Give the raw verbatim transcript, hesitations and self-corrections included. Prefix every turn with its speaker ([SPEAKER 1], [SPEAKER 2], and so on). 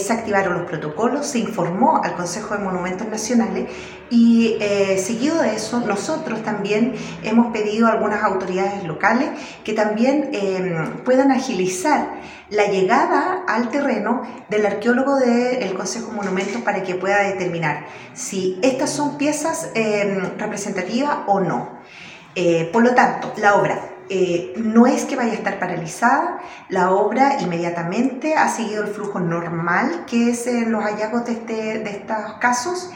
[SPEAKER 1] Se activaron los protocolos, se informó al Consejo de Monumentos Nacionales y eh, seguido de eso nosotros también hemos pedido a algunas autoridades locales que también eh, puedan agilizar la llegada al terreno del arqueólogo del Consejo de Monumentos para que pueda determinar si estas son piezas eh, representativas o no. Eh, por lo tanto, la obra Eh, no es que vaya a estar paralizada, la obra inmediatamente ha seguido el flujo normal que es en los hallazgos de, este, de estos casos